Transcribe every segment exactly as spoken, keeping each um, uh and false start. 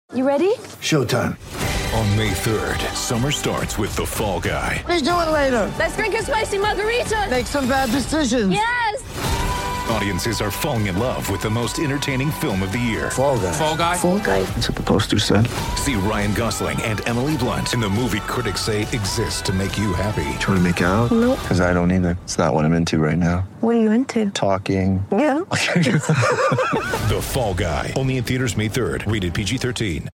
You ready? Showtime. On May third, summer starts with The Fall Guy. Let's do it later. Let's drink a spicy margarita. Make some bad decisions. Yes! Audiences are falling in love with the most entertaining film of the year. Fall Guy. Fall Guy? Fall guy. That's what the poster said. See Ryan Gosling and Emily Blunt in the movie critics say exists to make you happy. Trying to make it out? Nope. Because I don't either. It's not what I'm into right now. What are you into? Talking. Yeah. The Fall Guy. Only in theaters May third. Rated P G thirteen.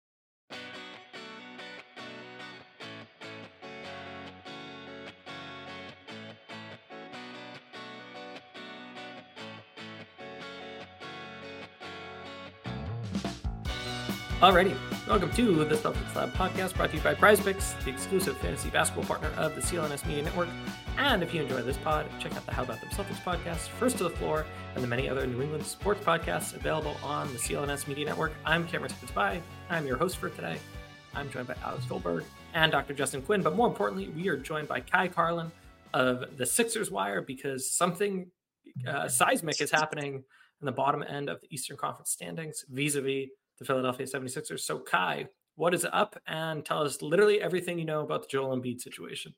Alrighty, welcome to the Celtics Lab podcast, brought to you by PrizePicks, the exclusive fantasy basketball partner of the C L N S Media Network. And if you enjoy this pod, check out the How About Them Celtics podcast, First to the Floor, and the many other New England sports podcasts available on the C L N S Media Network. I'm Cameron Tippett-Spy. I'm your host for today. I'm joined by Alex Goldberg and Doctor Justin Quinn, but more importantly, we are joined by Ky Carlin of the Sixers Wire because something uh, seismic is happening in the bottom end of the Eastern Conference standings vis-a-vis the Philadelphia seventy-sixers. So, Ky, what is up? And tell us literally everything you know about the Joel Embiid situation.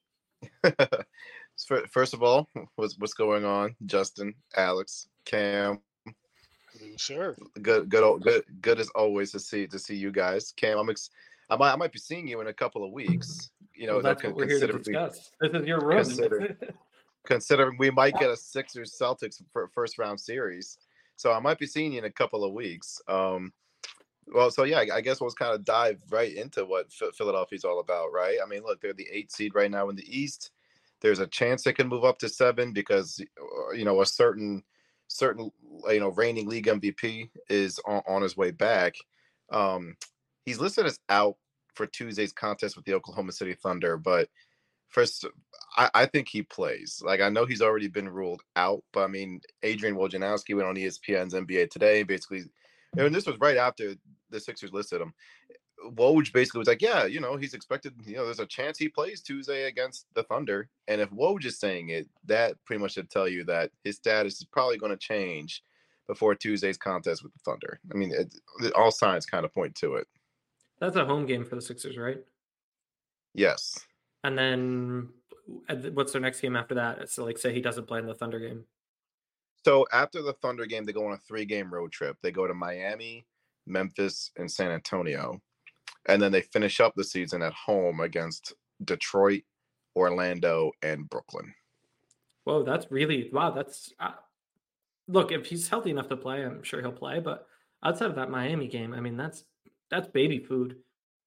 First of all, what's what's going on, Justin, Alex, Cam? Sure. Good, good, good, good as always to see to see you guys. Cam, I'm ex- I might I might be seeing you in a couple of weeks. You know, Well, that's that what we're here to discuss. This is your room. Consider, considering we might get a Sixers Celtics for first round series, so I might be seeing you in a couple of weeks. Um, Well, so yeah, I guess we'll kind of dive right into what Philadelphia's all about, right? I mean, look, they're the eighth seed right now in the East. There's a chance they can move up to seven because, you know, a certain, certain, you know, reigning league M V P is on, on his way back. Um, he's listed as out for Tuesday's contest with the Oklahoma City Thunder, but first, I, I think he plays. Like, I know he's already been ruled out, but I mean, Adrian Wojnarowski went on E S P N's N B A Today, basically. And this was right after the Sixers listed him. Woj basically was like, yeah, you know, he's expected, you know, there's a chance he plays Tuesday against the Thunder. And if Woj is saying it, that pretty much should tell you that his status is probably going to change before Tuesday's contest with the Thunder. I mean, it, it, all signs kind of point to it. That's a home game for the Sixers, right? Yes. And then what's their next game after that? So, like, say he doesn't play in the Thunder game. So after the Thunder game, they go on a three-game road trip. They go to Miami, Memphis, and San Antonio. And then they finish up the season at home against Detroit, Orlando, and Brooklyn. Whoa, that's really, wow, that's, uh, look, if he's healthy enough to play, I'm sure he'll play. But outside of that Miami game, I mean, that's that's baby food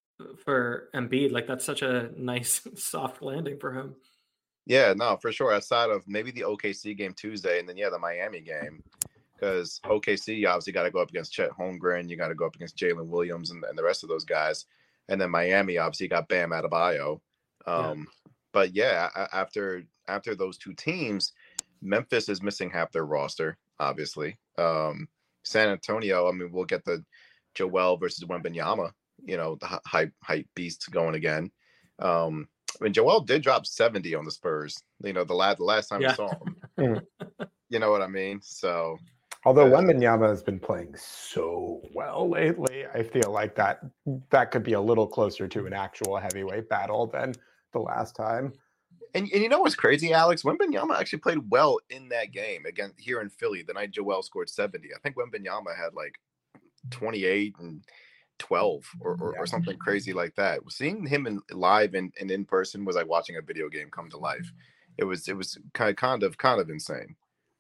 for Embiid. Like, that's such a nice, soft landing for him. Yeah, no, for sure. Outside of maybe the O K C game Tuesday, and then yeah, the Miami game, because O K C you obviously got to go up against Chet Holmgren, you got to go up against Jalen Williams, and, and the rest of those guys, and then Miami obviously got Bam Adebayo. Um, yeah. But yeah, after after those two teams, Memphis is missing half their roster, obviously. Um, San Antonio, I mean, we'll get the Joel versus Wembanyama, you know, the hype hype beast going again. Um, I mean, Joel did drop seventy on the Spurs, you know, the last, the last time yeah. we saw him. You know what I mean? So, although uh, Wembanyama has been playing so well lately, I feel like that that could be a little closer to an actual heavyweight battle than the last time. And, and you know what's crazy, Alex? Wembanyama actually played well in that game again here in Philly. The night Joel scored seventy, I think Wembanyama had like twenty-eight and twelve or, or, or something crazy like that. Seeing him in live and, and in person was like watching a video game come to life. It was it was kind of kind of kind of insane.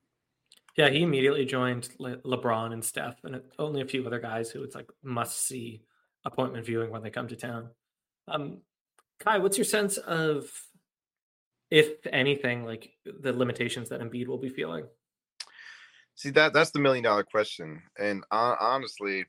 Yeah, he immediately joined Le- LeBron and Steph and only a few other guys who it's like must see appointment viewing when they come to town. Um, Ky, what's your sense of, if anything, like the limitations that Embiid will be feeling? See, that that's the million dollar question. And uh, honestly,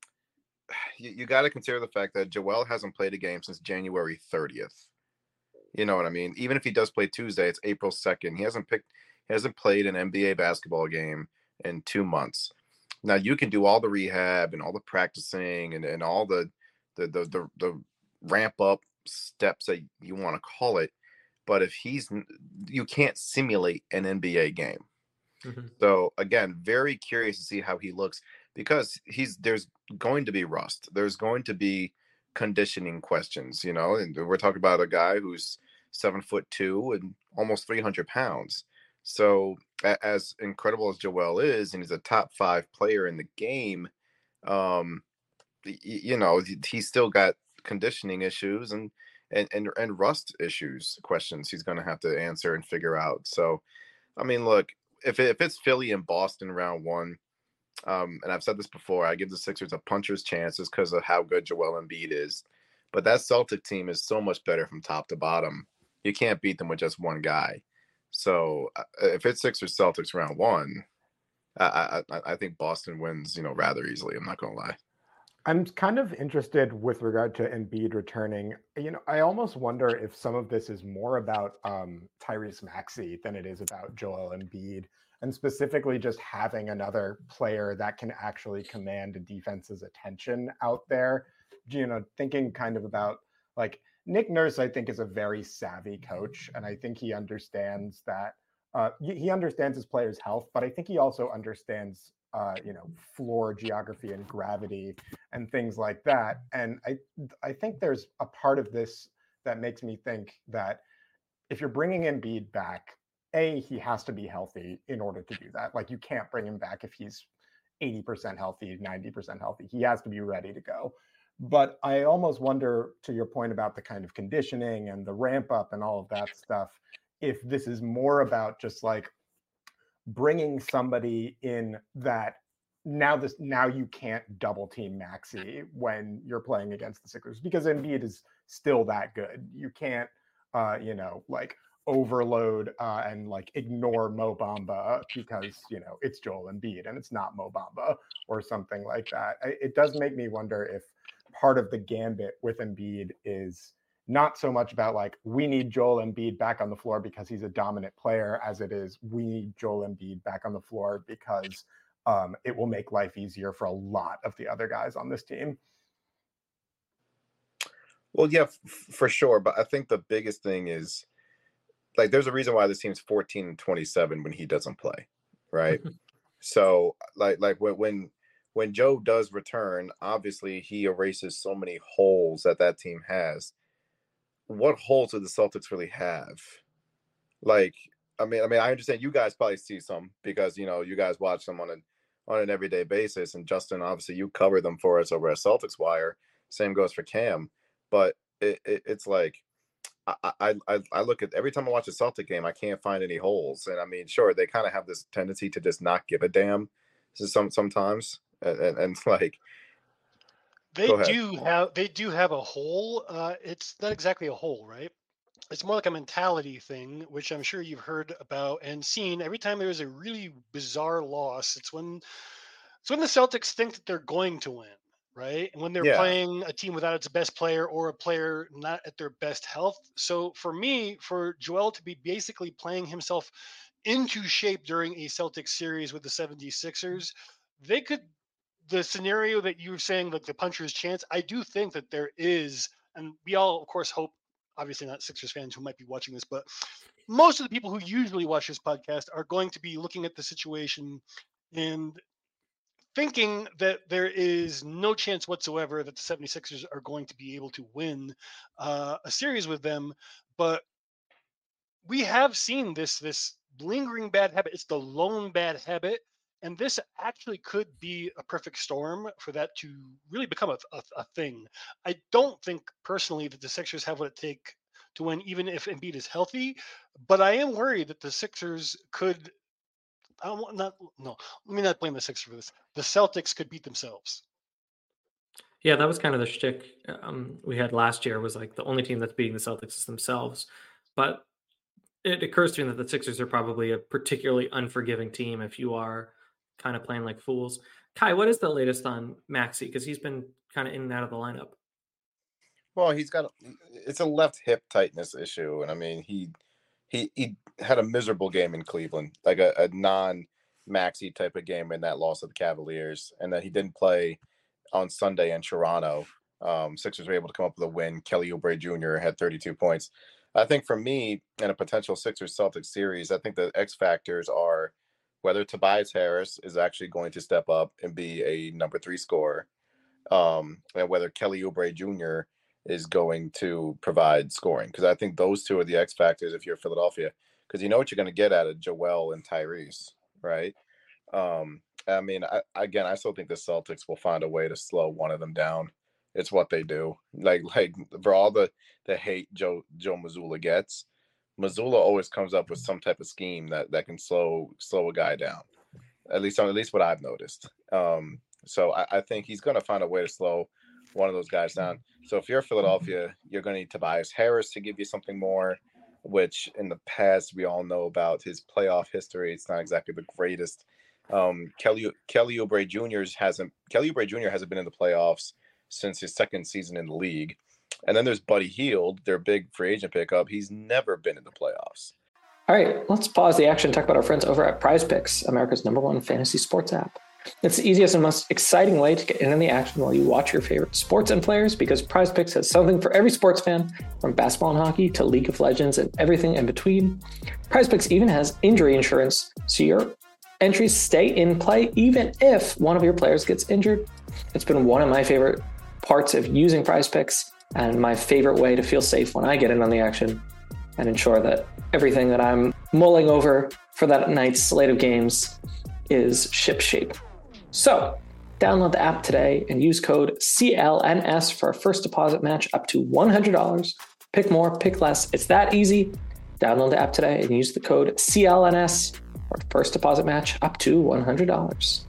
you, you got to consider the fact that Joel hasn't played a game since January thirtieth. You know what I mean? Even if he does play Tuesday, it's April second. He hasn't picked, he hasn't played an N B A basketball game in two months. Now you can do all the rehab and all the practicing and, and all the, the, the, the, the ramp up steps that you want to call it. But if he's, you can't simulate an N B A game. Mm-hmm. So again, very curious to see how he looks. because he's there's going to be rust. There's going to be conditioning questions, you know, and we're talking about a guy who's seven foot two and almost three hundred pounds. So a- as incredible as Joel is, and he's a top five player in the game, um, y- you know, he- he's still got conditioning issues and and and, and rust issues, questions he's going to have to answer and figure out. So, I mean, look, if it, if it's Philly and Boston round one, um, and I've said this before, I give the Sixers a puncher's chance just because of how good Joel Embiid is. But that Celtic team is so much better from top to bottom. You can't beat them with just one guy. So uh, if it's Sixers Celtics round one, I, I I think Boston wins, you know, rather easily. I'm not gonna lie. I'm kind of interested with regard to Embiid returning. You know, I almost wonder if some of this is more about um, Tyrese Maxey than it is about Joel Embiid, and specifically just having another player that can actually command a defense's attention out there. You know, thinking kind of about like Nick Nurse, I think, is a very savvy coach, and I think he understands that uh, he understands his players' health, but I think he also understands, uh, you know, floor geography and gravity and things like that. And I, I think there's a part of this that makes me think that if you're bringing Embiid back, A, he has to be healthy in order to do that. Like, you can't bring him back if he's eighty percent healthy, ninety percent healthy. He has to be ready to go. But I almost wonder, to your point about the kind of conditioning and the ramp up and all of that stuff, if this is more about just like bringing somebody in that now this now you can't double team Maxey when you're playing against the Sixers, because Embiid is still that good. You can't, uh, you know, like overload uh, and like ignore Mo Bamba because, you know, it's Joel Embiid and it's not Mo Bamba or something like that. It does make me wonder if part of the gambit with Embiid is not so much about like, we need Joel Embiid back on the floor because he's a dominant player, as it is, we need Joel Embiid back on the floor because um, it will make life easier for a lot of the other guys on this team. Well, yeah, f- for sure. But I think the biggest thing is, like, there's a reason why this team's fourteen and twenty-seven when he doesn't play, right? So, like, like when, when when Joe does return, obviously he erases so many holes that that team has. What holes do the Celtics really have? Like, I mean, I mean, I understand you guys probably see some because, you know, you guys watch them on an on an everyday basis, and Justin, obviously, you cover them for us over at Celtics Wire. Same goes for Cam, but it, it, it's like I, I I look at every time I watch a Celtic game, I can't find any holes, and I mean, sure, they kind of have this tendency to just not give a damn. Some sometimes, and, and, and like. They do have they do have a hole. Uh, it's not exactly a hole, right? It's more like a mentality thing, which I'm sure you've heard about and seen. Every time there's a really bizarre loss, it's when it's when the Celtics think that they're going to win, right? And when they're Yeah. playing a team without its best player or a player not at their best health. So for me, for Joel to be basically playing himself into shape during a Celtics series with the seventy-sixers, they could. The scenario that you were saying, like the puncher's chance, I do think that there is, and we all, of course, hope, obviously not Sixers fans who might be watching this, but most of the people who usually watch this podcast are going to be looking at the situation and thinking that there is no chance whatsoever that the seventy-sixers are going to be able to win uh, a series with them. But we have seen this, this lingering bad habit. It's the lone bad habit. And this actually could be a perfect storm for that to really become a, a, a thing. I don't think personally that the Sixers have what it takes to win, even if Embiid is healthy. But I am worried that the Sixers could. I don't want not no. Let me not blame the Sixers for this. The Celtics could beat themselves. Yeah, that was kind of the shtick um, we had last year. Was like the only team that's beating the Celtics is themselves. But it occurs to me that the Sixers are probably a particularly unforgiving team if you are kind of playing like fools. Kai, what is the latest on Maxey? Because he's been kind of in and out of the lineup. Well, he's got it's a left hip tightness issue, and I mean he he he had a miserable game in Cleveland, like a, a non-Maxey type of game in that loss of the Cavaliers, and then he didn't play on Sunday in Toronto. Um, Sixers were able to come up with a win. Kelly Oubre Junior had thirty-two points. I think for me, in a potential Sixers Celtics series, I think the X factors are whether Tobias Harris is actually going to step up and be a number three scorer, um, and whether Kelly Oubre Junior is going to provide scoring. Because I think those two are the X factors if you're Philadelphia. Because you know what you're going to get out of Joel and Tyrese, right? Um, I mean, I, again, I still think the Celtics will find a way to slow one of them down. It's what they do. Like, like for all the, the hate Joe Joe Mazzulla gets, Mazzulla always comes up with some type of scheme that, that can slow slow a guy down. At least, at least what I've noticed. Um, so I, I think he's going to find a way to slow one of those guys down. So if you're Philadelphia, you're going to need Tobias Harris to give you something more, which in the past we all know about his playoff history. It's not exactly the greatest. Um, Kelly Kelly Oubre Junior hasn't Kelly Oubre Junior hasn't been in the playoffs since his second season in the league. And then there's Buddy Hield, their big free agent pickup. He's never been in the playoffs. All right, let's pause the action and talk about our friends over at Prize Picks, America's number one fantasy sports app. It's the easiest and most exciting way to get in on the action while you watch your favorite sports and players, because Prize Picks has something for every sports fan, from basketball and hockey to League of Legends and everything in between. Prize Picks even has injury insurance, so your entries stay in play even if one of your players gets injured. It's been one of my favorite parts of using Prize Picks and my favorite way to feel safe when I get in on the action and ensure that everything that I'm mulling over for that night's slate of games is shipshape. So download the app today and use code C L N S for a first deposit match up to one hundred dollars. Pick more, pick less. It's that easy. Download the app today and use the code C L N S for a first deposit match up to one hundred dollars.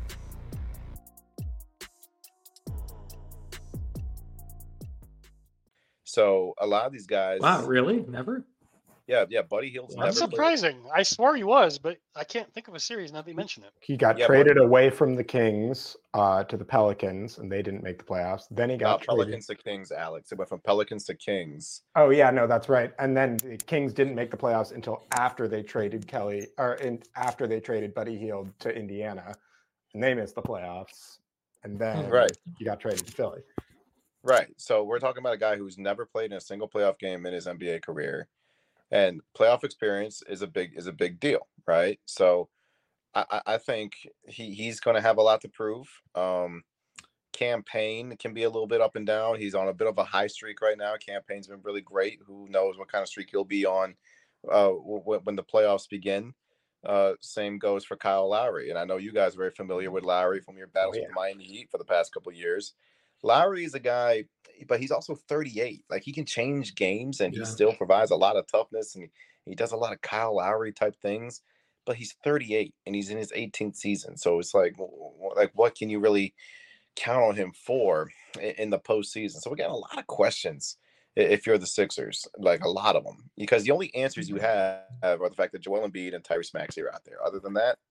So a lot of these guys. Wow, really? Never? Yeah, yeah. Buddy Hield's never. That's played. surprising. I swore he was, but I can't think of a series now that you mention it. He got Yeah, traded but- away from the Kings uh, to the Pelicans, and they didn't make the playoffs. Then he got Not traded. Pelicans to Kings, Alex. It went from Pelicans to Kings. Oh yeah, no, that's right. And then the Kings didn't make the playoffs until after they traded Kelly, or in, after they traded Buddy Hield to Indiana, and they missed the playoffs. And then Right. he got traded to Philly. Right. So we're talking about a guy who's never played in a single playoff game in his N B A career, and playoff experience is a big is a big deal, right? So I, I think he, he's going to have a lot to prove. Um, Campaign can be a little bit up and down. He's on a bit of a high streak right now. Campaign's been really great. Who knows what kind of streak he'll be on uh, w- when the playoffs begin. Uh, same goes for Kyle Lowry. And I know you guys are very familiar with Lowry from your battles Oh, yeah. with the Miami Heat for the past couple of years. Lowry is a guy, but he's also thirty-eight. Like, he can change games, and Yeah. he still provides a lot of toughness, and he, he does a lot of Kyle Lowry type things. But he's thirty-eight, and he's in his eighteenth season. So it's like, like what can you really count on him for in, in the postseason? So we got a lot of questions if you're the Sixers, like a lot of them, because the only answers you have are the fact that Joel Embiid and Tyrese Maxey are out there. Other than that,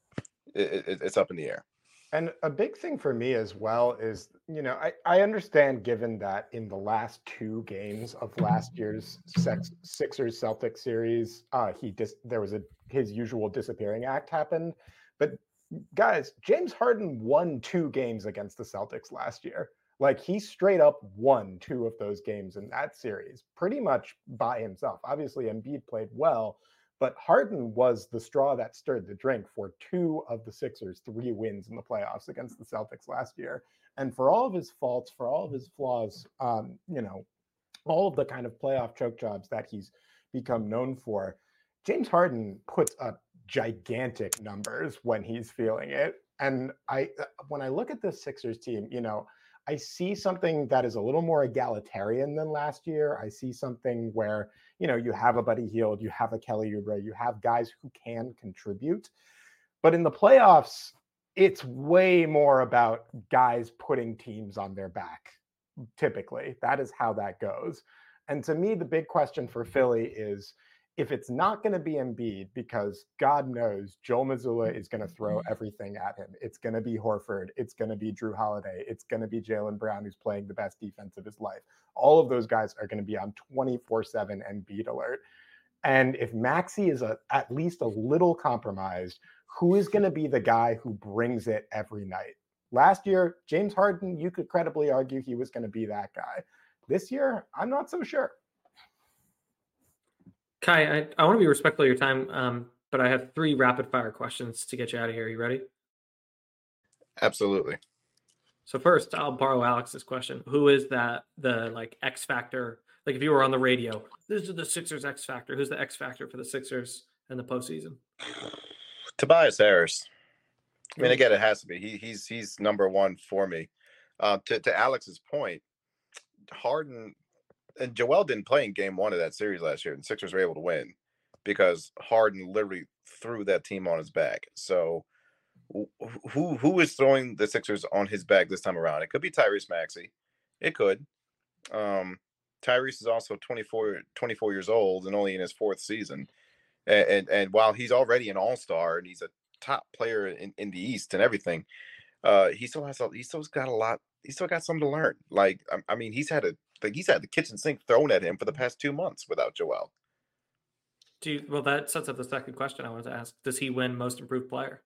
it, it, it's up in the air. And a big thing for me as well is, you know, I, I understand, given that in the last two games of last year's sex, Sixers Celtics series, uh, he dis- there was a his usual disappearing act happened. But guys, James Harden won two games against the Celtics last year. Like, he straight up won two of those games in that series pretty much by himself. Obviously, Embiid played well, but Harden was the straw that stirred the drink for two of the Sixers' three wins in the playoffs against the Celtics last year. And for all of his faults, for all of his flaws, um, you know, all of the kind of playoff choke jobs that he's become known for, James Harden puts up gigantic numbers when he's feeling it. And I, when I look at the Sixers team, you know, I see something that is a little more egalitarian than last year. I see something where, you know, you have a Buddy Hield, you have a Kelly Oubre, you have guys who can contribute. But in the playoffs, it's way more about guys putting teams on their back. Typically, that is how that goes. And to me, the big question for Philly is, if it's not going to be Embiid, because God knows Joel Mazzulla is going to throw everything at him. It's going to be Horford. It's going to be Drew Holiday. It's going to be Jaylen Brown, who's playing the best defense of his life. All of those guys are going to be on twenty-four seven Embiid alert. And if Maxey is a, at least a little compromised, who is going to be the guy who brings it every night? Last year, James Harden, you could credibly argue he was going to be that guy. This year, I'm not so sure. Kai, I, I want to be respectful of your time, um, but I have three rapid fire questions to get you out of here. You ready? Absolutely. So first, I'll borrow Alex's question. Who is that, the like X factor? Like if you were on the radio, this is the Sixers X factor. Who's the X factor for the Sixers in the postseason? Tobias Harris. I mean, again, it has to be. He he's he's number one for me. Uh, to to Alex's point, Harden and Joel didn't play in game one of that series last year, and Sixers were able to win because Harden literally threw that team on his back. So who who is throwing the Sixers on his back this time around? It could be Tyrese Maxey. It could. Um, Tyrese is also twenty-four, twenty-four years old and only in his fourth season. And and, and while he's already an all-star and he's a top player in, in the East and everything, uh, he still has a, he still's got a lot. He still got something to learn. Like I, I mean, he's had a like he's had the kitchen sink thrown at him for the past two months without Joel. Do you, well, that sets up the second question I wanted to ask. Does he win Most Improved Player?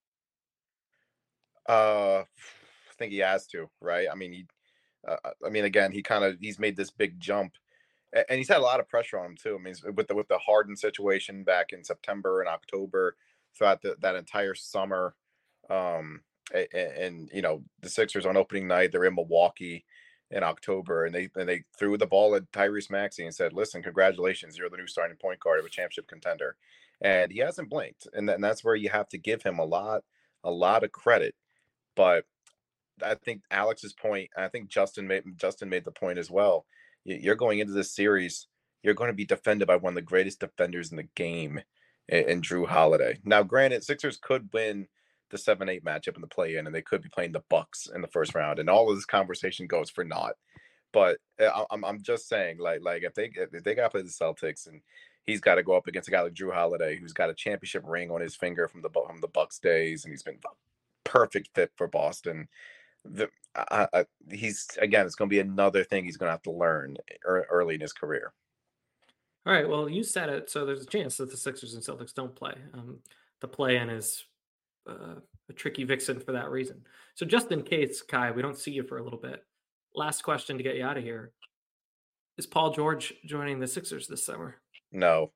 Uh, I think he has to, right? I mean, he, uh, I mean, again, he kind of he's made this big jump, and he's had a lot of pressure on him too. I mean, with the with the Harden situation back in September and October, throughout the, that entire summer, um, and, and you know, the Sixers on opening night, they're in Milwaukee in October, and they and they threw the ball at Tyrese Maxey and said, "Listen, congratulations, you're the new starting point guard of a championship contender," and he hasn't blinked, and, and that's where you have to give him a lot, a lot of credit. But I think Alex's point, I think Justin made Justin made the point as well. You're going into this series, you're going to be defended by one of the greatest defenders in the game, in, in Drew Holiday. Now, granted, Sixers could win the seven eight matchup in the play-in, and they could be playing the Bucks in the first round, and all of this conversation goes for naught. But I'm I'm just saying, like like if they if they got to play the Celtics, and he's got to go up against a guy like Drew Holiday, who's got a championship ring on his finger from the from the Bucks days, and he's been perfect fit for Boston. The, I, I, he's again, it's going to be another thing he's going to have to learn early in his career. All right. Well, you said it, so there's a chance that the Sixers and Celtics don't play. Um, the play-in is uh, a tricky vixen for that reason. So just in case, Kai, we don't see you for a little bit. Last question to get you out of here: is Paul George joining the Sixers this summer? No.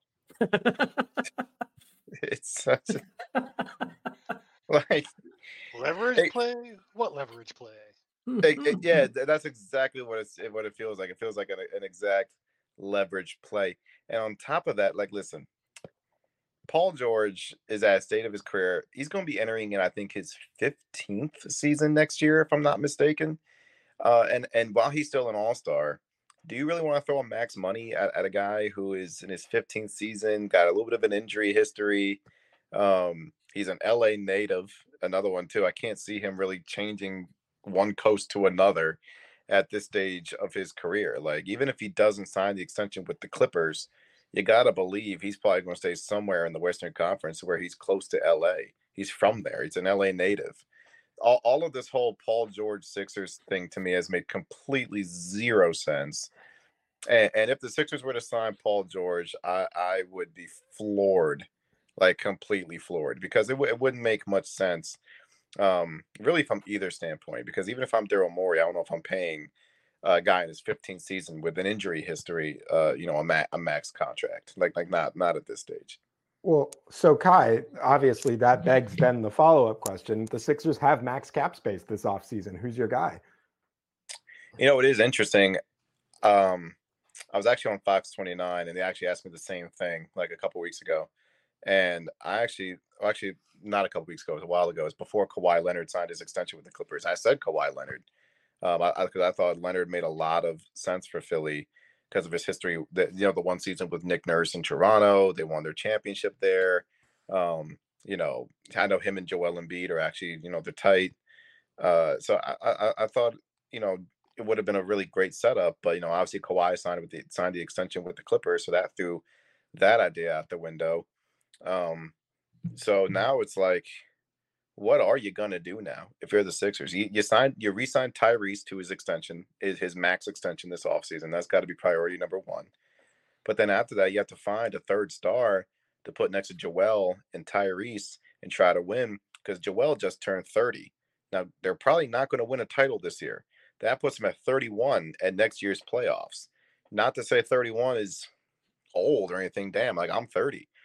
It's such a, like. Leverage hey, play? What leverage play? It, it, yeah, that's exactly what it's what it feels like. It feels like an, an exact leverage play. And on top of that, like, listen, Paul George is at a state of his career. He's going to be entering in, I think, his fifteenth season next year, if I'm not mistaken. Uh, and and while he's still an all-star, do you really want to throw max money at, at a guy who is in his fifteenth season, got a little bit of an injury history? Um, he's an L A native. Another one too. I can't see him really changing one coast to another at this stage of his career. Like, even if he doesn't sign the extension with the Clippers, you got to believe he's probably going to stay somewhere in the Western Conference where he's close to L A. He's from there. He's an L A native. All, all of this whole Paul George Sixers thing to me has made completely zero sense. And, and if the Sixers were to sign Paul George, I, I would be floored. Like completely floored, because it, w- it wouldn't make much sense, um, really, from either standpoint. Because even if I'm Daryl Morey, I don't know if I'm paying a guy in his fifteenth season with an injury history, uh, you know, a, ma- a max contract. Like, like not not at this stage. Well, so Kai, obviously that begs then the follow-up question. The Sixers have max cap space this offseason. Who's your guy? You know, it is interesting. Um, I was actually on Fox twenty-nine, and they actually asked me the same thing like a couple weeks ago. And I actually, well, actually not a couple weeks ago, it was a while ago. It was before Kawhi Leonard signed his extension with the Clippers. I said Kawhi Leonard um, I, I, 'cause I thought Leonard made a lot of sense for Philly because of his history. That, you know, the one season with Nick Nurse in Toronto, they won their championship there. Um, you know, I know him and Joel Embiid are actually, you know, they're tight. Uh, so I, I, I thought, you know, it would have been a really great setup. But, you know, obviously Kawhi signed with the signed the extension with the Clippers, so that threw that idea out the window. Um, so now it's like, what are you gonna do now if you're the Sixers? You, you signed, you re-signed Tyrese to his extension, is his max extension this offseason. That's got to be priority number one. But then after that, you have to find a third star to put next to Joel and Tyrese and try to win, because Joel just turned thirty. Now they're probably not going to win a title this year. That puts him at thirty-one at next year's playoffs. Not to say thirty-one is old or anything. Damn, like I'm thirty.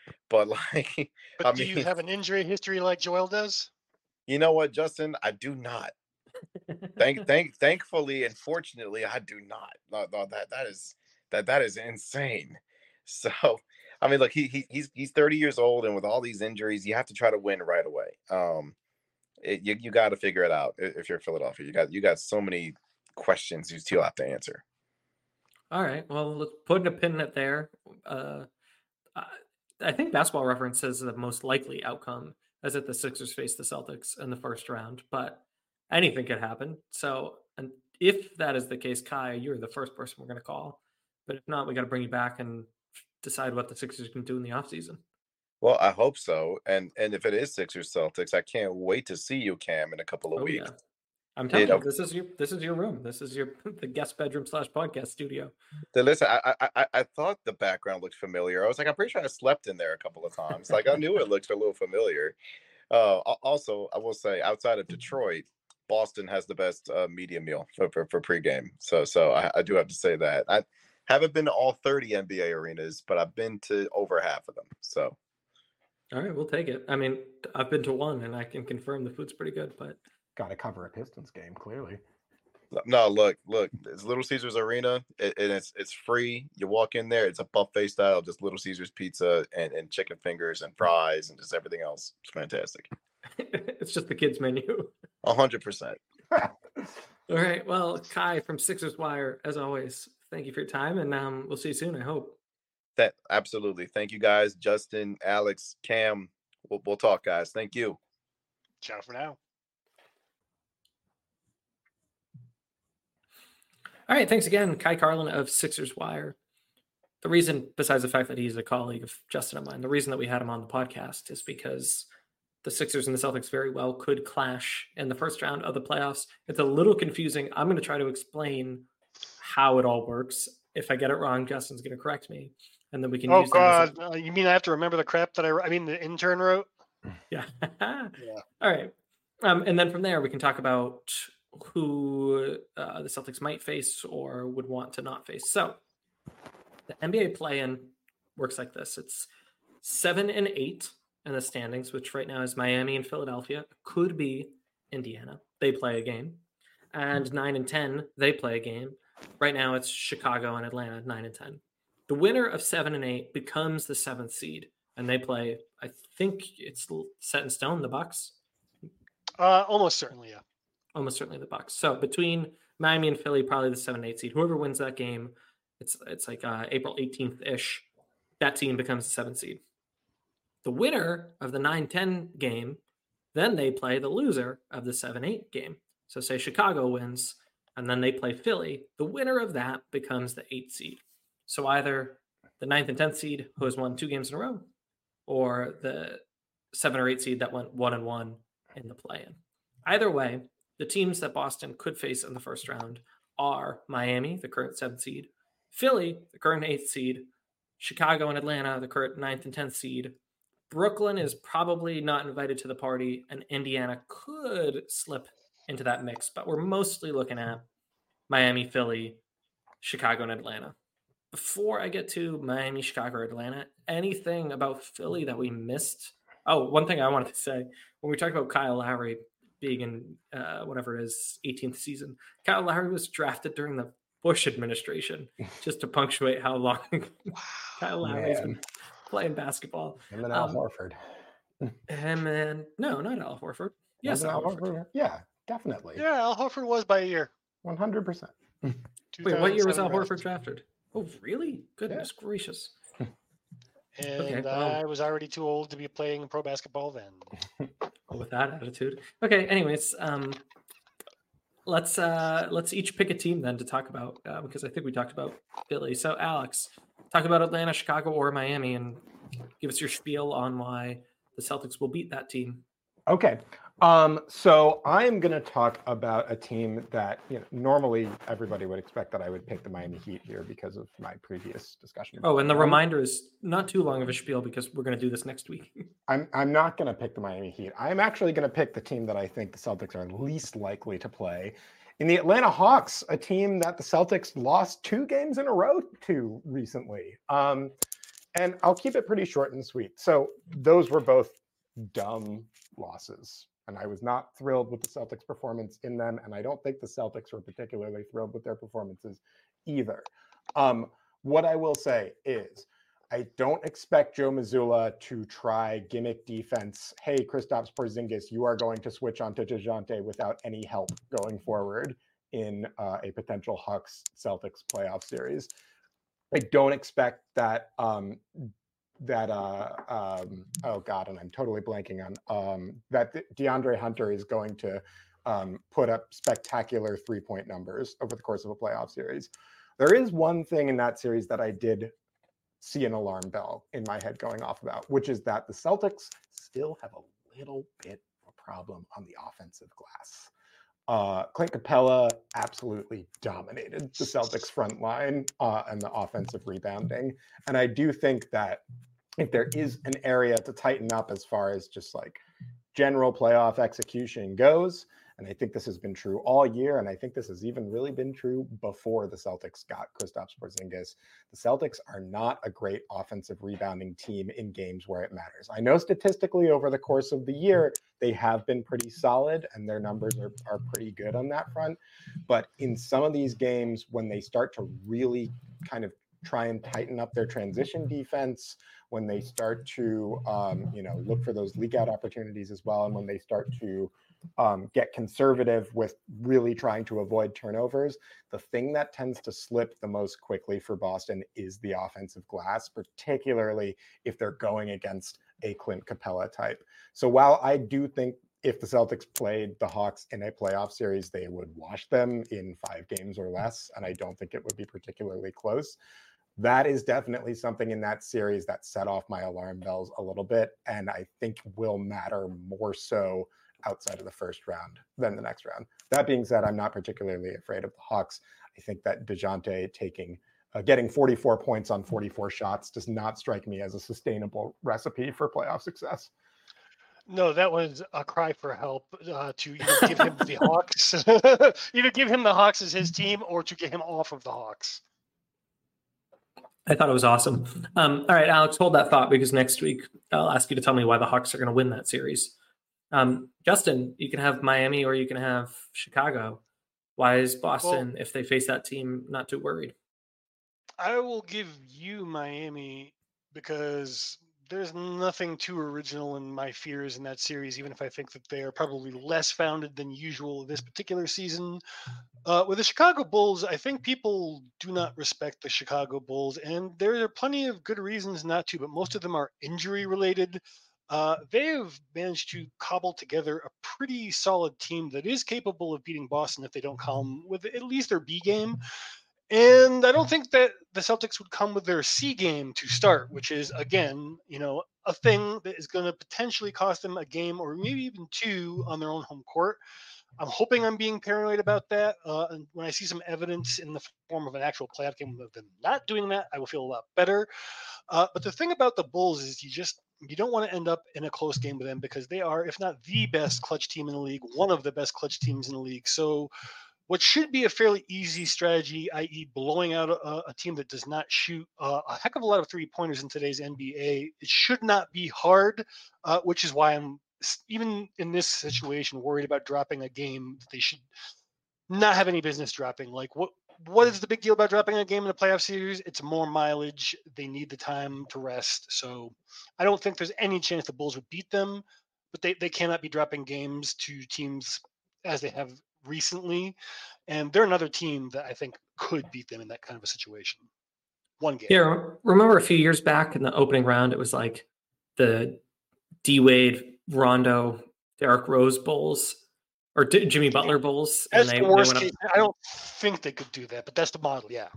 But like, But I do mean, you have an injury history like Joel does? you know what, Justin? I do not. Thank, thank, thankfully, and fortunately, I do not. No, no, that that is that that is insane. So, I mean, look, he, he he's he's thirty years old, and with all these injuries, you have to try to win right away. Um, it, you you got to figure it out if you're Philadelphia. You got you got so many questions you still have to answer. All right. Well, let's put a pin in it there. Uh, I, I think Basketball Reference says the most likely outcome is that the Sixers face the Celtics in the first round, but anything could happen. So, and if that is the case, Kai, you're the first person we're going to call. But if not, we got to bring you back and decide what the Sixers can do in the offseason. Well, I hope so. And and if it is Sixers Celtics, I can't wait to see you, Cam, in a couple of Oh, weeks. yeah. I'm telling You you, know, this is your this is your room. This is your the guest bedroom slash podcast studio. the- listen, I, I I I thought the background looked familiar. I was like, I'm pretty sure I slept in there a couple of times. Like I knew it looked a little familiar. Uh, al- also, I will say, outside of Detroit, Boston has the best uh, media meal for, for, for pregame. So so I, I do have to say that. I haven't been to all thirty N B A arenas, but I've been to over half of them. So All right, we'll take it. I mean, I've been to one and I can confirm the food's pretty good, but Got to cover a Pistons game, clearly. no, look, look, it's Little Caesars Arena, it, and it's it's free. You walk in there, it's a buffet style, just Little Caesars pizza and, and chicken fingers and fries and just everything else. It's fantastic. it's just the kids' menu. A hundred percent. All right. Well, Kai from Sixers Wire, as always, thank you for your time, and um, we'll see you soon, I hope. That absolutely. Thank you guys, Justin, Alex, Cam. We'll, we'll talk, guys. Thank you. Ciao for now. All right. Thanks again, Kai Carlin of Sixers Wire. The reason, besides the fact that he's a colleague of Justin and mine, the reason that we had him on the podcast is because the Sixers and the Celtics very well could clash in the first round of the playoffs. It's a little confusing. I'm going to try to explain how it all works. If I get it wrong, Justin's going to correct me, and then we can Oh use that as God! Uh, you mean I have to remember the crap that I? I mean, the intern wrote. a- yeah. Yeah. All right. Um, and then from there, we can talk about who uh, the Celtics might face or would want to not face. So the N B A play-in works like this. It's seven and eight in the standings, which right now is Miami and Philadelphia. Could be Indiana. They play a game. And nine and ten, they play a game. Right now it's Chicago and Atlanta, nine and ten. The winner of seven and eight becomes the seventh seed. And they play, I think it's set in stone, the Bucks. Uh, almost certainly, yeah. Almost certainly the Bucks. So between Miami and Philly, probably the seven and eight seed. Whoever wins that game, it's it's like uh, April eighteenth ish. That team becomes the seventh seed. The winner of the nine ten game, then they play the loser of the seven eight game. So say Chicago wins, and then they play Philly. The winner of that becomes the eighth seed. So either the ninth and tenth seed who has won two games in a row, or the seven or eight seed that went one and one in the play-in. Either way, the teams that Boston could face in the first round are Miami, the current seventh seed, Philly, the current eighth seed, Chicago and Atlanta, the current ninth and tenth seed. Brooklyn is probably not invited to the party, and Indiana could slip into that mix, but we're mostly looking at Miami, Philly, Chicago, and Atlanta. Before I get to Miami, Chicago, or Atlanta, anything about Philly that we missed? Oh, one thing I wanted to say, when we talk about Kyle Lowry being in uh, whatever it is, eighteenth season, Kyle Lowry was drafted during the Bush administration, just to punctuate how long Kyle Lowry's been playing basketball. Him and Al Um, Horford. Him and, no, not Al Horford. Yes, Wasn't Al Al Horford. Horford? Yeah, definitely. Yeah, Al Horford was by a year. one hundred percent. Wait, what year was Al two thousand seven Horford drafted? Oh, really? Goodness gracious. And Okay, well- I was already too old to be playing pro basketball then. With that attitude. Okay, anyways, um, let's uh, let's each pick a team then to talk about uh, because I think we talked about Philly. So, Alex, talk about Atlanta, Chicago, or Miami, and give us your spiel on why the Celtics will beat that team. Okay. Um, so I'm going to talk about a team that, you know, normally everybody would expect that I would pick the Miami Heat here because of my previous discussion. Oh, and the Um, reminder is not too long of a spiel because we're going to do this next week. I'm I'm not going to pick the Miami Heat. I'm actually going to pick the team that I think the Celtics are least likely to play. In the Atlanta Hawks, a team that the Celtics lost two games in a row to recently. Um, And I'll keep it pretty short and sweet. So those were both dumb losses. And I was not thrilled with the Celtics' performance in them. And I don't think the Celtics were particularly thrilled with their performances either. Um, what I will say is, I don't expect Joe Mazzulla to try gimmick defense. Hey, Kristaps Porzingis, you are going to switch onto DeJounte without any help going forward in uh, a potential Hawks Celtics playoff series. I don't expect that um, that uh, um, oh god, and I'm totally blanking on um, that DeAndre Hunter is going to um, put up spectacular three-point numbers over the course of a playoff series. There is one thing in that series that I did see an alarm bell in my head going off about, which is that the Celtics still have a little bit of a problem on the offensive glass. Uh, Clint Capella absolutely dominated the Celtics front line uh, and the offensive rebounding. And I do think that if there is an area to tighten up as far as just like general playoff execution goes, and I think this has been true all year, and I think this has even really been true before the Celtics got Kristaps Porzingis. The Celtics are not a great offensive rebounding team in games where it matters. I know statistically over the course of the year, they have been pretty solid, and their numbers are, are pretty good on that front. But in some of these games, when they start to really kind of try and tighten up their transition defense, when they start to, um, you know, look for those leak out opportunities as well, and when they start to um, get conservative with really trying to avoid turnovers, the thing that tends to slip the most quickly for Boston is the offensive glass, particularly if they're going against a Clint Capella type. So while I do think if the Celtics played the Hawks in a playoff series, they would wash them in five games or less, and I don't think it would be particularly close. That is definitely something in that series that set off my alarm bells a little bit, and I think will matter more so outside of the first round than the next round. That being said, I'm not particularly afraid of the Hawks. I think that DeJounte taking, uh, getting forty-four points on forty-four shots does not strike me as a sustainable recipe for playoff success. No, that was a cry for help uh, to either give him the Hawks, either give him the Hawks as his team, or to get him off of the Hawks. I thought it was awesome. Um, all right, Alex, hold that thought, because next week I'll ask you to tell me why the Hawks are going to win that series. Um, Justin, you can have Miami or you can have Chicago. Why is Boston, well, if they face that team, not too worried? I will give you Miami because there's nothing too original in my fears in that series, even if I think that they are probably less founded than usual this particular season. Uh, with the Chicago Bulls, I think people do not respect the Chicago Bulls, and there are plenty of good reasons not to, but most of them are injury related. Uh, they have managed to cobble together a pretty solid team that is capable of beating Boston if they don't come with at least their B game. And I don't think that the Celtics would come with their C game to start, which is, again, you know, a thing that is going to potentially cost them a game or maybe even two on their own home court. I'm hoping I'm being paranoid about that. Uh, and when I see some evidence in the form of an actual playoff game of them not doing that, I will feel a lot better. Uh, but the thing about the Bulls is you just you don't want to end up in a close game with them because they are, if not the best clutch team in the league, one of the best clutch teams in the league. So what should be a fairly easy strategy, that is blowing out a, a team that does not shoot uh, a heck of a lot of three-pointers in today's N B A, it should not be hard, uh, which is why I'm, even in this situation, worried about dropping a game that they should not have any business dropping. Like, what what is the big deal about dropping a game in a playoff series? It's more mileage. They need the time to rest. So I don't think there's any chance the Bulls would beat them, but they, they cannot be dropping games to teams as they have recently. And they're another team that I think could beat them in that kind of a situation. One game. Yeah, remember a few years back in the opening round, it was like the D-Wade, Rondo, Derrick Rose Bulls, or D- Jimmy Butler Bulls. That's and they, the worst they case. I don't think they could do that, but that's the model, yeah.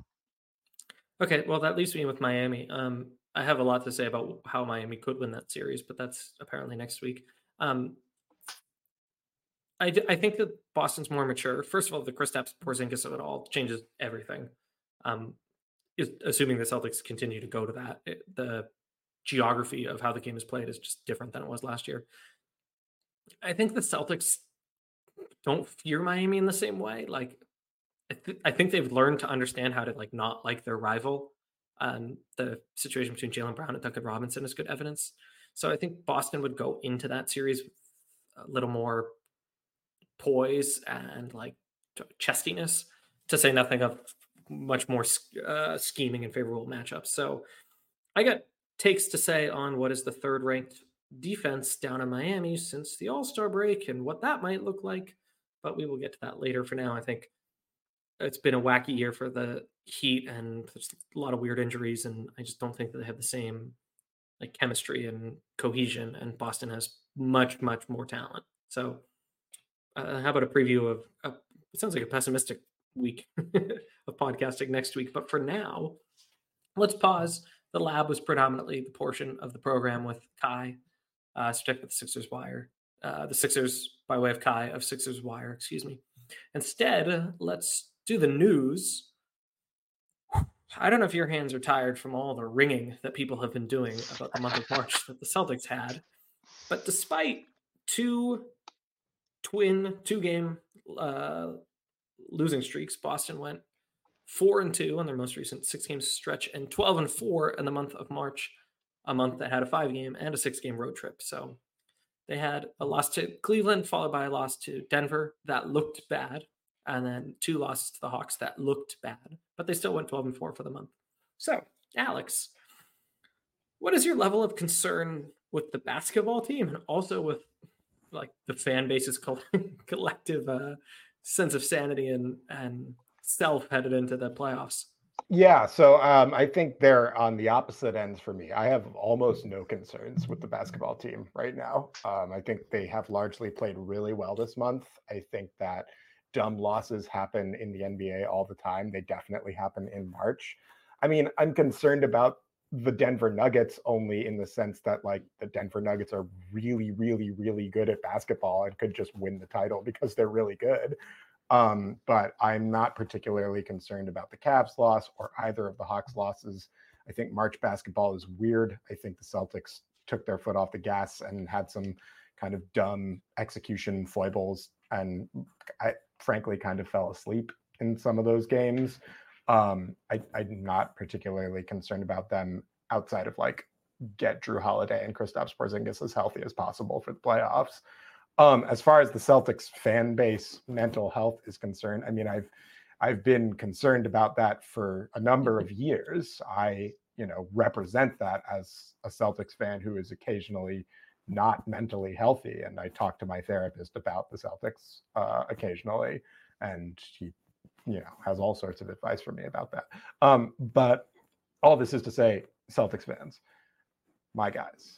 Okay, well, that leaves me with Miami. Um, I have a lot to say about how Miami could win that series, but that's apparently next week. Um, I, I think that Boston's more mature. First of all, the Kristaps Porzingis of it all changes everything. Um, assuming the Celtics continue to go to that, it, the geography of how the game is played is just different than it was last year. I think the Celtics don't fear Miami in the same way. Like, I, th- I think they've learned to understand how to like not like their rival. and the situation between Jaylen Brown and Duncan Robinson is good evidence. So I think Boston would go into that series with a little more poise and like chestiness, to say nothing of much more uh, scheming and favorable matchups. So I got takes to say on what is the third ranked defense down in Miami since the All-Star break and what that might look like, but we will get to that later. For now, I think it's been a wacky year for the Heat, and there's a lot of weird injuries, and I just don't think that they have the same like chemistry and cohesion, and Boston has much, much more talent. So uh, how about a preview of, uh, it sounds like a pessimistic week of podcasting next week, but for now, let's pause. The lab was predominantly the portion of the program with Kai, uh, stick with the Sixers Wire, uh, the Sixers by way of Kai of Sixers Wire, excuse me. Instead, let's do the news. I don't know if your hands are tired from all the ringing that people have been doing about the month of March that the Celtics had, but despite two twin, two game uh, losing streaks, Boston went four and two on their most recent six game stretch and twelve and four in the month of March, a month that had a five game and a six game road trip. So they had a loss to Cleveland, followed by a loss to Denver that looked bad, and then two losses to the Hawks that looked bad, but they still went twelve and four for the month. So, Alex, what is your level of concern with the basketball team and also with like the fan base's collective uh, sense of sanity and, and self headed into the playoffs? Yeah, so um, I think they're on the opposite ends for me. I have almost no concerns with the basketball team right now. Um, I think they have largely played really well this month. I think that dumb losses happen in the N B A all the time. They definitely happen in March. I mean, I'm concerned about the Denver Nuggets only in the sense that like the Denver Nuggets are really, really, really good at basketball and could just win the title because they're really good. Um, but I'm not particularly concerned about the Cavs loss or either of the Hawks losses. I think March basketball is weird. I think the Celtics took their foot off the gas and had some kind of dumb execution foibles, and I frankly kind of fell asleep in some of those games. Um, I, I'm not particularly concerned about them outside of like get Drew Holiday and Kristaps Porzingis as healthy as possible for the playoffs. Um, as far as the Celtics fan base mental health is concerned, I mean, I've I've been concerned about that for a number of years. I, you know, represent that as a Celtics fan who is occasionally not mentally healthy, and I talk to my therapist about the Celtics uh, occasionally, and he, you know, has all sorts of advice for me about that. Um, but all this is to say, Celtics fans, my guys,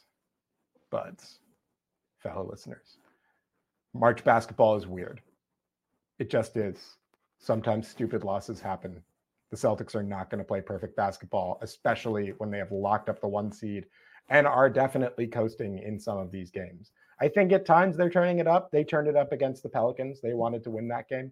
buds, fellow listeners, March basketball is weird. It just is. Sometimes stupid losses happen. The Celtics are not going to play perfect basketball, especially when they have locked up the one seed and are definitely coasting in some of these games. I think at times they're turning it up. They turned it up against the Pelicans. They wanted to win that game.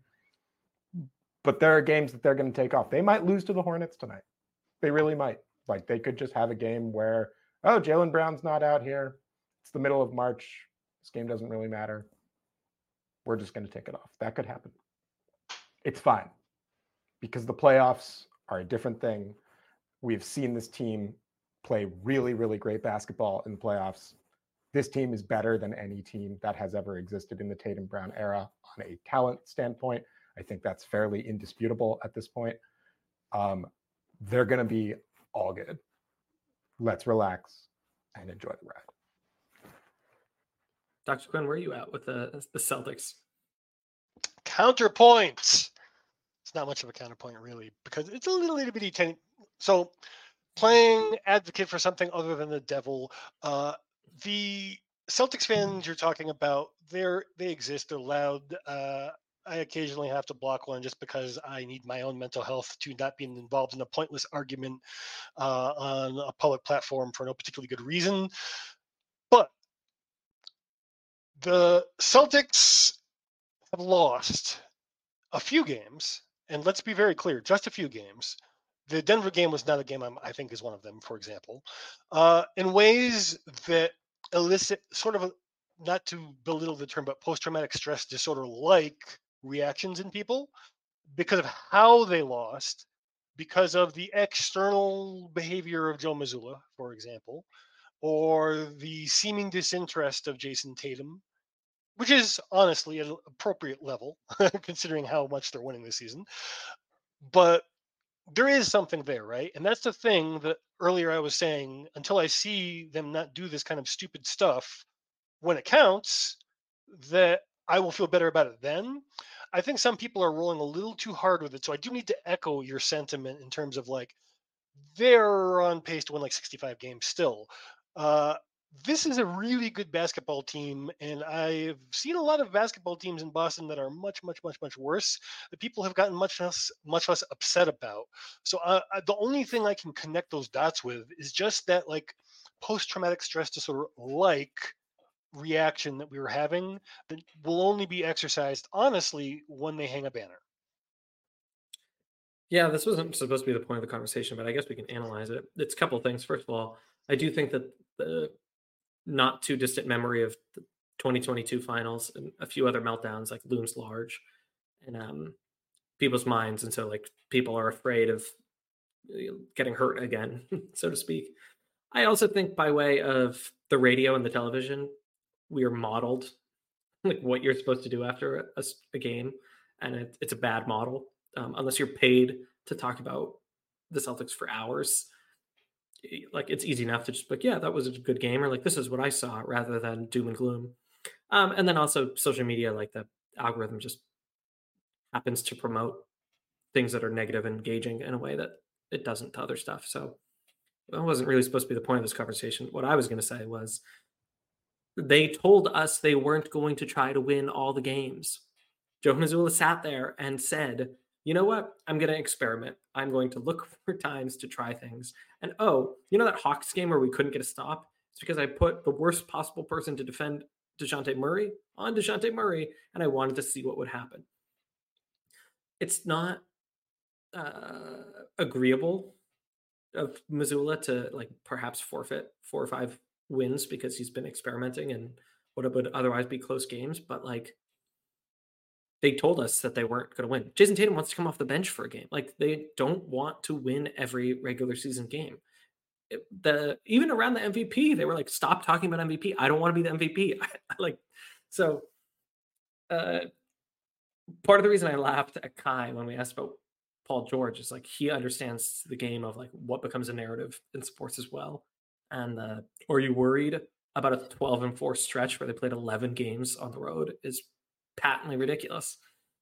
But there are games that they're going to take off. They might lose to the Hornets tonight. They really might. Like they could just have a game where, oh, Jaylen Brown's not out here. It's the middle of March. This game doesn't really matter. We're just going to take it off. That could happen. It's fine because the playoffs are a different thing. We've seen this team play really, really great basketball in the playoffs. This team is better than any team that has ever existed in the Tatum Brown era on a talent standpoint. I think that's fairly indisputable at this point. Um, they're going to be all good. Let's relax and enjoy the ride. Doctor Quinn, where are you at with the the Celtics? Counterpoints. It's not much of a counterpoint, really, because it's a little, little bitty ten. So, playing advocate for something other than the devil, uh, the Celtics fans you're talking about, they're they exist. They're loud. Uh, I occasionally have to block one just because I need my own mental health to not be involved in a pointless argument uh, on a public platform for no particularly good reason. But the Celtics have lost a few games, and let's be very clear, just a few games. The Denver game was not a game I'm, I think is one of them, for example, uh, in ways that elicit sort of, a, not to belittle the term, but post-traumatic stress disorder-like reactions in people because of how they lost because of the external behavior of Joe Mazzulla, for example, or the seeming disinterest of Jason Tatum, which is honestly at an appropriate level considering how much they're winning this season. But there is something there, right? And that's the thing that earlier I was saying, until I see them not do this kind of stupid stuff when it counts, that I will feel better about it then. I think some people are rolling a little too hard with it. So I do need to echo your sentiment in terms of like, they're on pace to win like sixty-five games still. Uh, this is a really good basketball team, and I've seen a lot of basketball teams in Boston that are much, much, much, much worse that people have gotten much less, much less upset about. So uh, I- the only thing I can connect those dots with is just that like post-traumatic stress disorder like reaction that we were having that will only be exercised honestly when they hang a banner. Yeah, this wasn't supposed to be the point of the conversation, but I guess we can analyze it. It's a couple of things. First of all, I do think that the not too distant memory of the twenty twenty-two finals and a few other meltdowns like looms large in um, people's minds. And so like people are afraid of uh, getting hurt again, so to speak. I also think by way of the radio and the television, we are modeled like what you're supposed to do after a, a s- a game. And it, it's a bad model um, unless you're paid to talk about the Celtics for hours. y- Like it's easy enough to just be like, yeah, that was a good game, or like this is what I saw, rather than doom and gloom. Um, and then also social media, like the algorithm just happens to promote things that are negative and engaging in a way that it doesn't to other stuff. So that wasn't really supposed to be the point of this conversation. What I was going to say was they told us they weren't going to try to win all the games. Joe Mazzulla sat there and said, you know what? I'm going to experiment. I'm going to look for times to try things. And oh, you know that Hawks game where we couldn't get a stop? It's because I put the worst possible person to defend DeJounte Murray on DeJounte Murray, and I wanted to see what would happen. It's not uh, agreeable of Missoula to like perhaps forfeit four or five wins because he's been experimenting and what would otherwise be close games. But like they told us that they weren't going to win. Jason Tatum wants to come off the bench for a game. Like they don't want to win every regular season game. It- the even around the M V P, they were like, "Stop talking about M V P. I don't want to be the M V P." like so. Uh, part of the reason I laughed at Kai when we asked about Paul George is like he understands the game of like what becomes a narrative in sports as well. And uh, are you worried about a twelve and four stretch where they played eleven games on the road is patently ridiculous.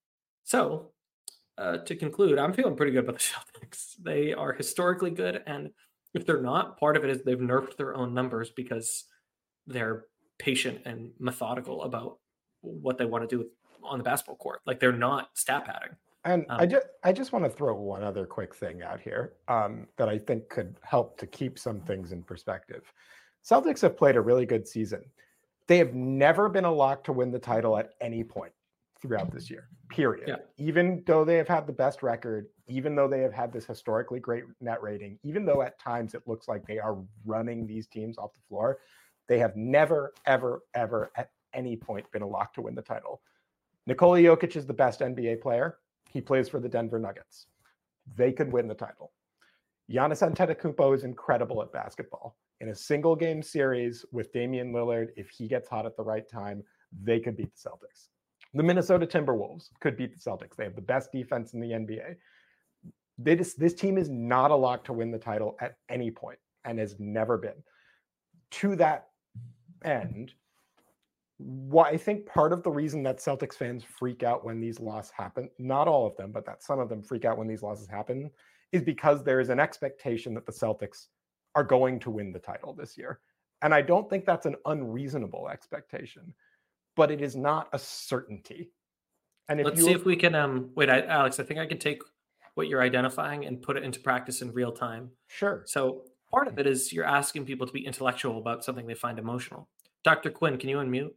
So uh, to conclude, I'm feeling pretty good about the Celtics. They are historically good, and if they're not, part of it is they've nerfed their own numbers because they're patient and methodical about what they want to do on the basketball court. Like they're not stat padding. And Um, I just I just want to throw one other quick thing out here um, that I think could help to keep some things in perspective. Celtics have played a really good season. They have never been a lock to win the title at any point throughout this year, period. Yeah. Even though they have had the best record, even though they have had this historically great net rating, even though at times it looks like they are running these teams off the floor, they have never, ever, ever at any point been a lock to win the title. Nikola Jokic is the best N B A player. He plays for the Denver Nuggets. They could win the title. Giannis Antetokounmpo is incredible at basketball. In a single game series with Damian Lillard, if he gets hot at the right time, they could beat the Celtics. The Minnesota Timberwolves could beat the Celtics. They have the best defense in the N B A. They just, this team is not a lock to win the title at any point and has never been. To that end, what I think part of the reason that Celtics fans freak out when these losses happen, not all of them, but that some of them freak out when these losses happen, is because there is an expectation that the Celtics are going to win the title this year. And I don't think that's an unreasonable expectation, but it is not a certainty. And if let's you see if we can. Um, wait, I, Alex, I think I can take what you're identifying and put it into practice in real time. Sure. So part of it is you're asking people to be intellectual about something they find emotional. Doctor Quinn, can you unmute?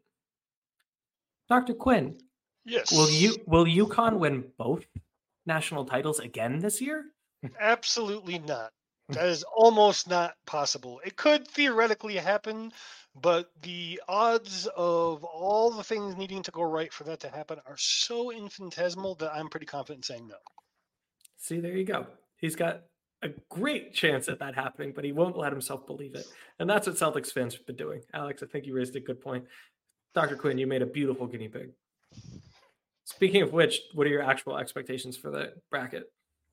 Doctor Quinn, Yes. will you will UConn win both national titles again this year? Absolutely not. That is almost not possible. It could theoretically happen, but the odds of all the things needing to go right for that to happen are so infinitesimal that I'm pretty confident in saying no. See, there you go. He's got a great chance at that happening, but he won't let himself believe it. And that's what Celtics fans have been doing. Alex, I think you raised a good point. Doctor Quinn, you made a beautiful guinea pig. Speaking of which, what are your actual expectations for the bracket?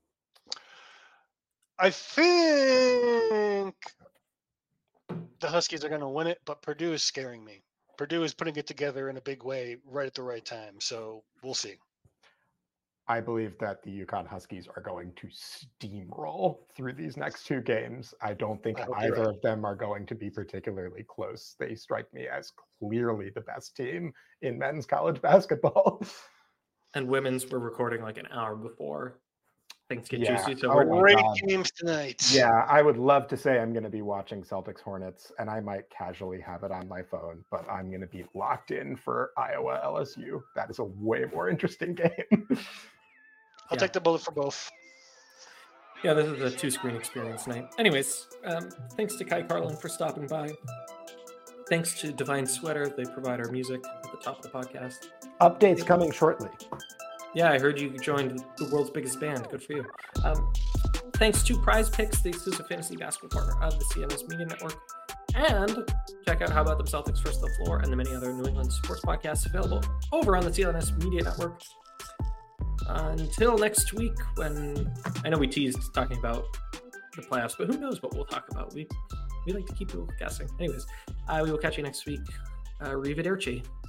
I think the Huskies are going to win it, but Purdue is scaring me. Purdue is putting it together in a big way right at the right time, so we'll see. I believe that the UConn Huskies are going to steamroll through these next two games. I don't think I hope either you're right. of them are going to be particularly close. They strike me as clearly the best team in men's college basketball. And women's, we're recording like an hour before things get Yeah. juicy. So Oh we're my Great God. games tonight. Yeah, I would love to say I'm going to be watching Celtics Hornets, and I might casually have it on my phone, but I'm going to be locked in for Iowa L S U. That is a way more interesting game. I'll Yeah. take the bullet for both. Yeah, this is a two-screen experience night. Anyways, um, thanks to Kai Carlin for stopping by. Thanks to Divine Sweater. They provide our music at the top of the podcast. Updates coming shortly. Yeah, I heard you joined the world's biggest band. Good for you. Um, thanks to Prize Picks, the exclusive fantasy basketball partner of the C N S Media Network. And check out How About Them Celtics First to the Floor and the many other New England sports podcasts available over on the C N S Media Network. Until next week, when I know we teased talking about the playoffs, but who knows what we'll talk about. We we like to keep people guessing. Anyways, uh, we will catch you next week. Uh, Arrivederci.